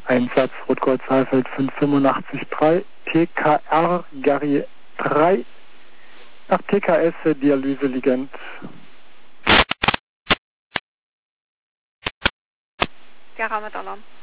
Einsatz Rotgold Saalfeld 5883, TKR Gary 3, nach TKS Dialyse liegend. Gera mit Alarm.